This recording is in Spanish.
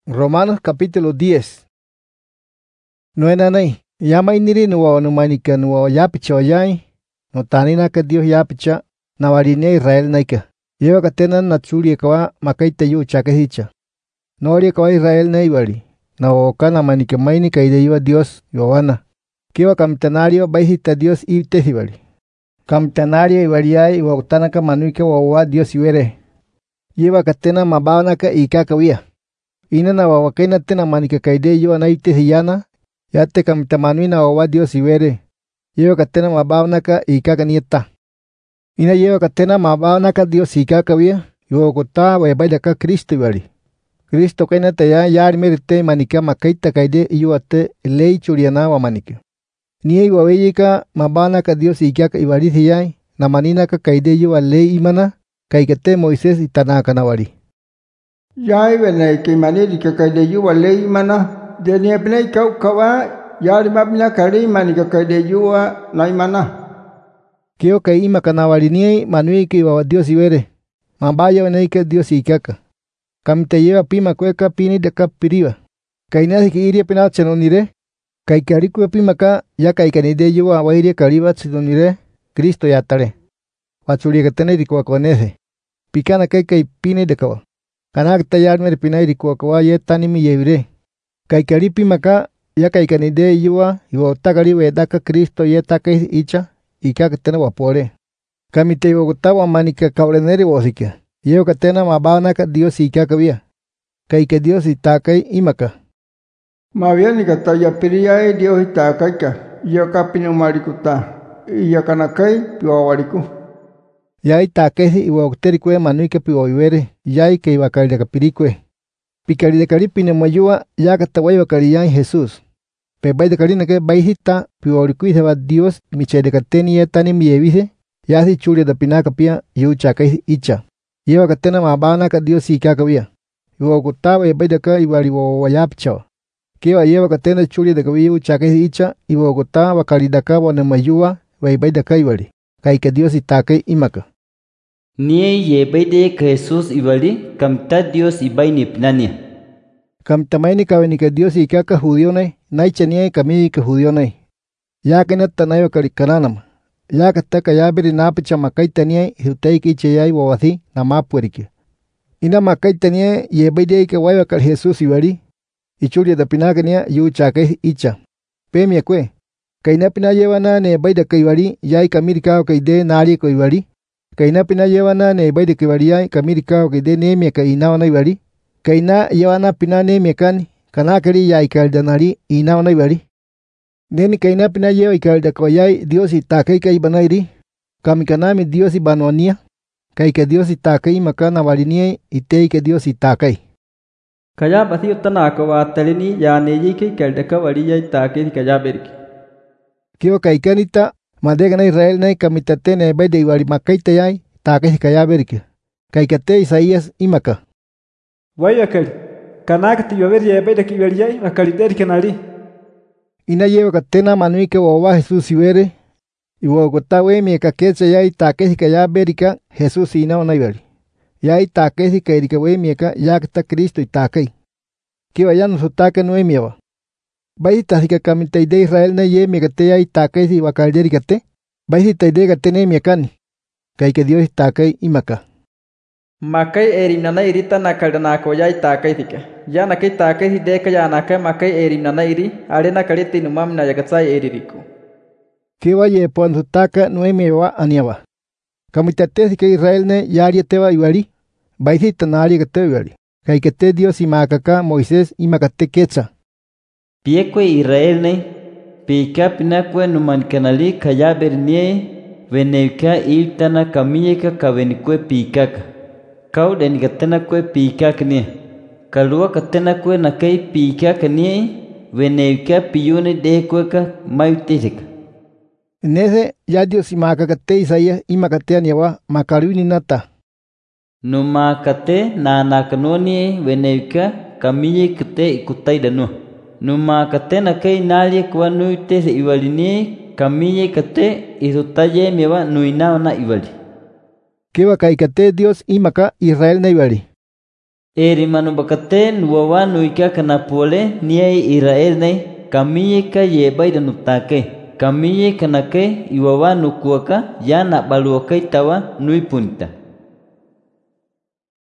Romanos capítulo 10. Nuenanay, yamay niri nuwa numanika nuwa yapicha oyay, no tanina ka Dios yapicha, nawarine Israel naika. Yewa katena natsuri kawa makaita yu chakahicha. Nori kawa Israel naibari, na wakana manika maini kaide yuwa Dios yuwana. Kiwa kamtanario baihita Dios ibtehibari. Kamtanario ibariyay wakutanaka manuika wawa Dios iwere. Yewa katena mabawanaka ikakawia. Ina na wawakaina tena manika kaide yuwa naite hiyana, yate kamtamanuina wawa Dios iwere. Yewa katena mabawanaka ikaka nieta. Ina yewa katena mabawanaka Dios ikakawia, yuwa kuta wabaidaka Kristo iwari. Kristo kaina taya yari merite manika makaita kaide yuwa te lei churiana wa manika. Niye waweyika mabawanaka Dios ikaka iwari hiyay, na maninaka kaide yuwa lei imana, kaikate Moises itanaka nawari. Yai venai ke maneri ke kaide yuwa lei mana denia benai kau kawa yari mabina kari mani ke kaide yuwa nai mana. Kio kai ima kanawari niye manui ke wa Dios iwere. Mabaya venai ke Dios ikaka. Kamite yewa pima kweka pini deka piriwa. Kainasi ki iria pina chenonire. Kai kariku pima ka ya kai kanide yuwa wa iria kariwa chenonire. Kristo yatare. Wachuri katene dikwa konese. Pikana kai pini dekawa. Kanak tayar mer pinai rikuwa kawa ye tanimi yevire. Kai karipi maka ya kai kanide yuwa yuwa takari wedaka Kristo ye takai icha ikaka tena wapore. Kamite yuwa kutawa manika kaureneri wosika. Yeo katena mabawanaka Dios ikaka via. Kai ke Dios itakai imaka. Maviani kata ya piriyae Dios itakai ka. Iyo kapinu marikuta. Iya kanakai piwa wariku. Yai takesi iwa ukterikwe manuike piwa iwere, yai ke iwa kari daka pirikwe. Pikari dekari pine mayua, ya katawai wakari yai Jesus. Pe bai dekari nake bai hita, piwa urikui seba Dios, miche dekateni ye tani miyevise, yasi churi da pinaka pia, yu chakaisi icha. Yewa katena mabanaka Dios ikaka via. Iwa ukutawa ye bai deka iwa riwa wayapchawa. Kiwa yewa katena churi deka yu chakaisi icha, iwa ukutawa wakari daka wane mayua, wa bai deka iwari. Kaike Dios itakai imaka. Niye ye baide ke Jesus ibali kamta Dios ibaini pinania. Kamta maini kaweni ke Dios ikaka judío nai, naicha niye kami ke judío nai. Ya kenata nayo karikananama. Ya kataka ya beri napicha makaita niye hilteiki cheyai wawasi na mapuerike. Ina makaita niye ye baide ke waiwa kar Jesus ibali. Ichuri da pinaka niya yu chake icha. Pemia kwe. Kaina pina yewana ne baida kaibari yai kamirikao kaide nari kaibari. Kaina pina yewana ne baida kaibari yai kamirikao kaide nemia kainao na ibari. Kaina yewana pina nemia kani kanakari yai kalda nari inao na ibari. Neni kaina pina yewa ikalda kawayai Dios itakai kaibanairi. Kamikanami Dios ibanuania. Kaika Dios itakai makana wariniye itei ke Dios itakai. Kaya basi utanaka wa talini ya neji ke kalda kawari yai itakai kaya beriki. Kiwa kaikanita madega na Israel na kamitate na baide iwari makaita yai takasi kaya berike. Kaikate Isaías imaka. Waya kali. Kanakati yoveri ya baide kiwari yai makalideri kenali. Ina yewa katena manuike wawa Jesus iwere. Iwa gotawe mieka kecha yai takasi kaya berika Jesus inao na iwari. Yai takasi kairika we mieka yakta Kristo itakai. Kiwa yanu sutake nue miewa. Baisi tasika kamita ide Israel na ye megate ya itakai wakalderi kate. Baisi taide kate ne mekani. Kai ke Dios itakai imaka. Makai erimnana irita nakaldana ko ya itakai thike. Ya nakai itakai deka ya nakai makai erimnana iri arena kalite numam na yagatsai eririku. Kiwa ye pon sutaka nue mewa aniawa. Kamita tesika Israel ne yari tewa iwari. Baisi tanari kate iwari. Kai kate Dios imakaka Moises imakate kecha. Piekwe Israel ne pika pinakwe numan kanali kaya bernie veneka iltana kamiyeka kavenikwe pikaka. Kau den katena kwe pikaka ne. Kalua katena kwe nakai pikaka ne veneka piyone de kweka mayuteseka. Nese ya Dios imakakate Isaías imakate aniawa makaruni nata. Numakate na nakanoni veneka kamiyekate ikutai danu. Numa katena kai nalie kwa nuite se iwalini kamiye kate isutaye mewa nuina na iwali. Kiwa kaikate Dios imaka Israel na iwali. Eri manu bakate nuwawa nuika kana pole niai Israel nei kamiye ka yebai dan utake. Kamiye kanake iwawa nukuaka yana baluakai tawa nui punta.